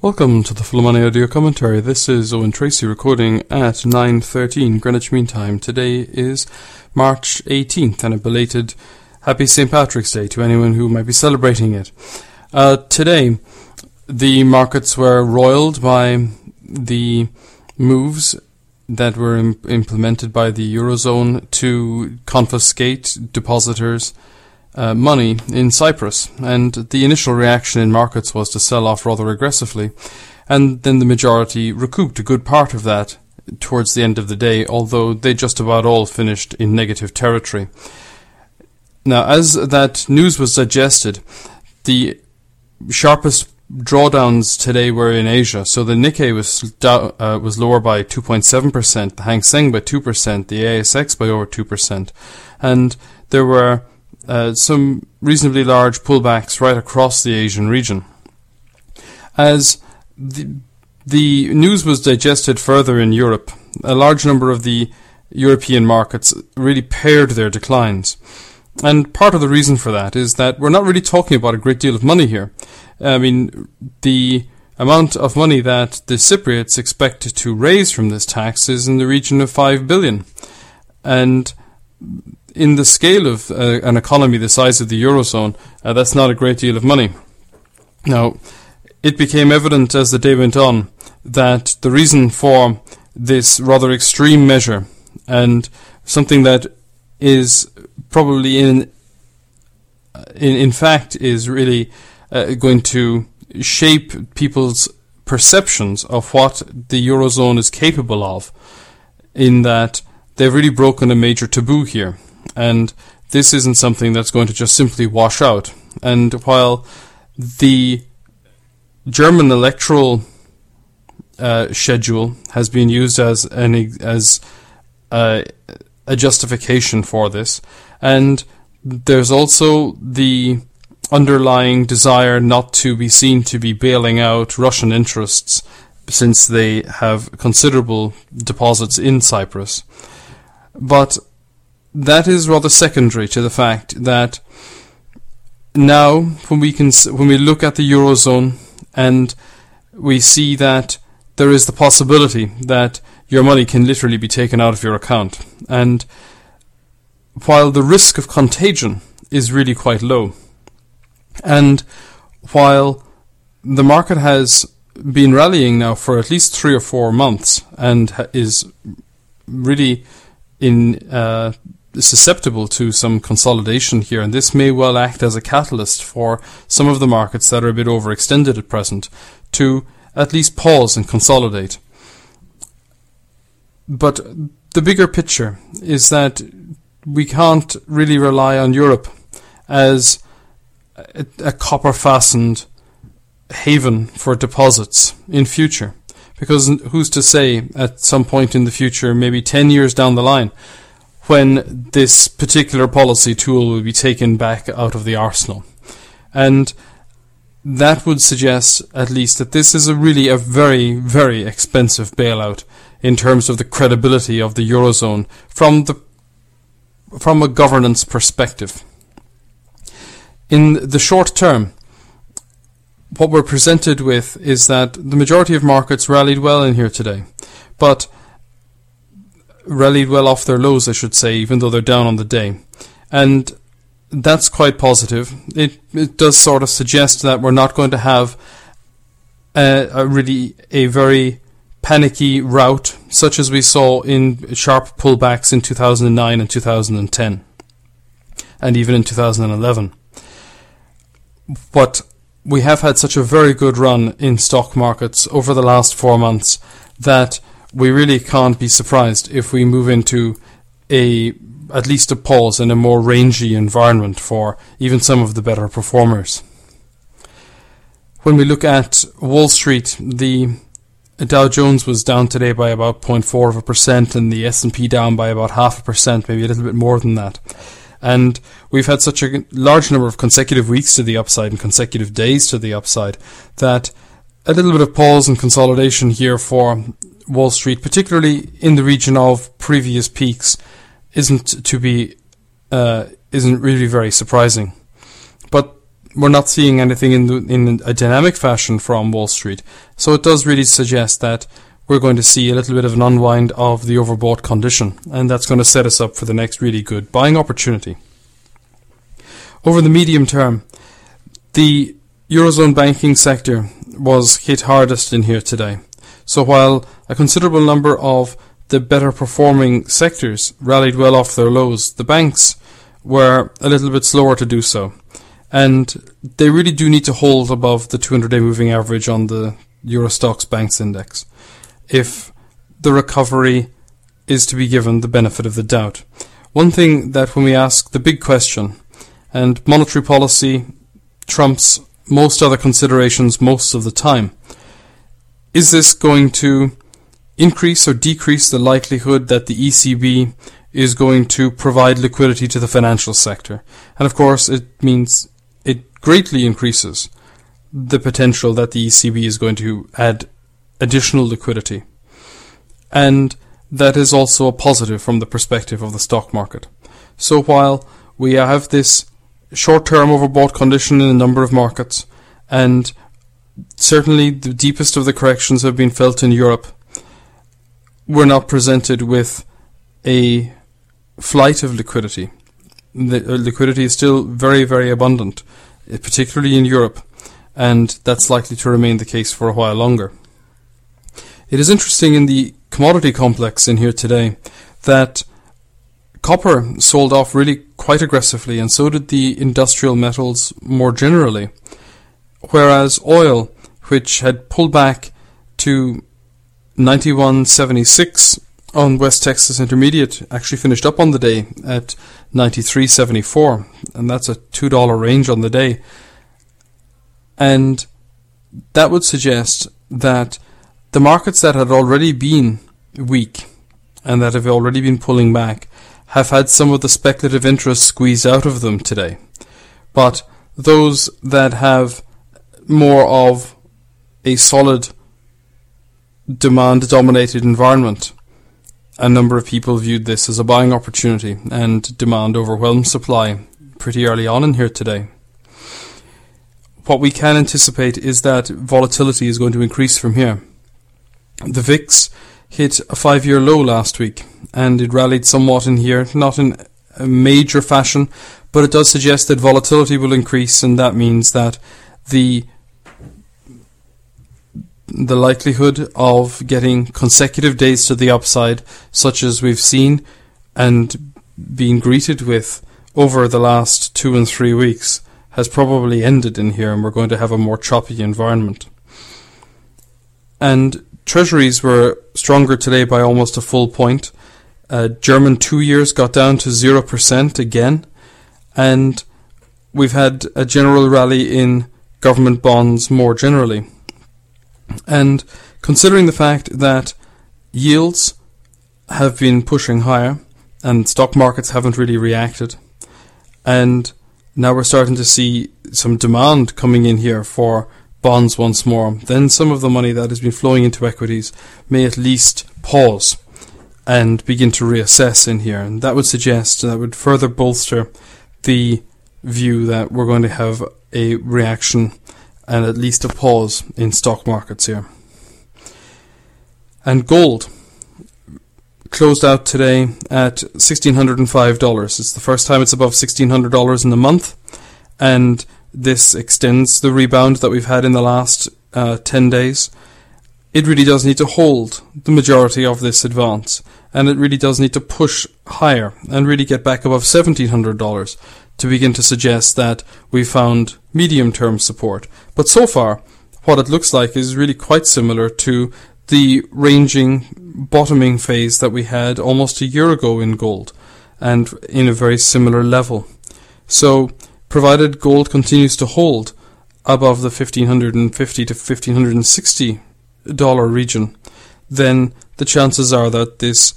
Welcome to the Full Money Audio Commentary. This is Owen Tracy recording at 9:13 Greenwich Mean Time. Today is March 18th and a belated Happy St. Patrick's Day to anyone who might be celebrating it. Today, the markets were roiled by the moves that were implemented by the Eurozone to confiscate depositors' money in Cyprus, and the initial reaction in markets was to sell off rather aggressively, and then the majority recouped a good part of that towards the end of the day, although they just about all finished in negative territory. Now, as that news was digested, the sharpest drawdowns today were in Asia. So the Nikkei was lower by 2.7%, the Hang Seng by 2%, the ASX by over 2%, and there were some reasonably large pullbacks right across the Asian region. As the news was digested further in Europe, a large number of the European markets really pared their declines. And part of the reason for that is that we're not really talking about a great deal of money here. I mean, the amount of money that the Cypriots expect to raise from this tax is in the region of 5 billion. And in the scale of an economy the size of the Eurozone, that's not a great deal of money. Now, it became evident as the day went on that the reason for this rather extreme measure, and something that is probably in fact is really going to shape people's perceptions of what the Eurozone is capable of, in that they've really broken a major taboo here. And this isn't something that's going to just simply wash out. And while the German electoral schedule has been used as a justification for this, and there's also the underlying desire not to be seen to be bailing out Russian interests, since they have considerable deposits in Cyprus. But that is rather secondary to the fact that now, when we look at the Eurozone and we see that there is the possibility that your money can literally be taken out of your account, and while the risk of contagion is really quite low, and while the market has been rallying now for at least 3 or 4 months and is really susceptible to some consolidation here, and this may well act as a catalyst for some of the markets that are a bit overextended at present to at least pause and consolidate. But the bigger picture is that we can't really rely on Europe as a copper-fastened haven for deposits in future, because who's to say at some point in the future, maybe 10 years down the line, when this particular policy tool will be taken back out of the arsenal. And that would suggest at least that this is really a very, very expensive bailout in terms of the credibility of the Eurozone from a governance perspective. In the short term, what we're presented with is that the majority of markets rallied well in here today, but rallied well off their lows, I should say, even though they're down on the day. And that's quite positive. It does sort of suggest that we're not going to have a very panicky rout, such as we saw in sharp pullbacks in 2009 and 2010, and even in 2011. But we have had such a very good run in stock markets over the last 4 months that we really can't be surprised if we move into at least a pause in a more rangy environment for even some of the better performers. When we look at Wall Street, the Dow Jones was down today by about 0.4%, and the S&P down by about 0.5%, maybe a little bit more than that. And we've had such a large number of consecutive weeks to the upside and consecutive days to the upside that a little bit of pause and consolidation here for Wall Street, particularly in the region of previous peaks, isn't really very surprising. But we're not seeing anything in a dynamic fashion from Wall Street. So it does really suggest that we're going to see a little bit of an unwind of the overbought condition, and that's going to set us up for the next really good buying opportunity. Over the medium term, the Eurozone banking sector was hit hardest in here today. So while a considerable number of the better performing sectors rallied well off their lows, the banks were a little bit slower to do so. And they really do need to hold above the 200-day moving average on the Euro Stoxx Banks Index if the recovery is to be given the benefit of the doubt. One thing that when we ask the big question, and monetary policy trumps most other considerations most of the time, is this going to increase or decrease the likelihood that the ECB is going to provide liquidity to the financial sector? And of course, it means it greatly increases the potential that the ECB is going to add additional liquidity. And that is also a positive from the perspective of the stock market. So while we have this short-term overbought condition in a number of markets, and certainly the deepest of the corrections have been felt in Europe, we're not presented with a flight of liquidity. The liquidity is still very, very abundant, particularly in Europe, and that's likely to remain the case for a while longer. It is interesting in the commodity complex in here today that copper sold off really quite aggressively, and so did the industrial metals more generally, whereas oil, which had pulled back to 91.76 on West Texas Intermediate, actually finished up on the day at 93.74, and that's a $2 range on the day. And that would suggest that the markets that had already been weak and that have already been pulling back have had some of the speculative interest squeezed out of them today. But those that have more of a solid demand-dominated environment, a number of people viewed this as a buying opportunity, and demand overwhelmed supply pretty early on in here today. What we can anticipate is that volatility is going to increase from here. The VIX hit a 5-year low last week, and it rallied somewhat in here, not in a major fashion, but it does suggest that volatility will increase, and that means that the likelihood of getting consecutive days to the upside, such as we've seen and been greeted with over the last 2 and 3 weeks, has probably ended in here, and we're going to have a more choppy environment. And treasuries were stronger today by almost a full point. German 2 years got down to 0% again, and we've had a general rally in government bonds more generally. And considering the fact that yields have been pushing higher and stock markets haven't really reacted, and now we're starting to see some demand coming in here for bonds once more, then some of the money that has been flowing into equities may at least pause and begin to reassess in here. And that would suggest, that would further bolster the view that we're going to have a reaction and at least a pause in stock markets here. And gold closed out today at $1,605. It's the first time it's above $1,600 in a month, and this extends the rebound that we've had in the last 10 days. It really does need to hold the majority of this advance, and it really does need to push higher and really get back above $1,700 to begin to suggest that we found medium-term support. But so far, what it looks like is really quite similar to the ranging, bottoming phase that we had almost a year ago in gold, and in a very similar level. So, provided gold continues to hold above the $1,550 to $1,560 region, then the chances are that this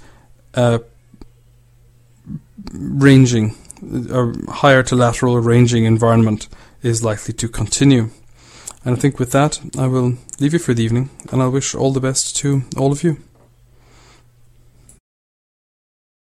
ranging, or higher to lateral ranging environment is likely to continue. And I think with that, I will leave you for the evening, and I wish all the best to all of you.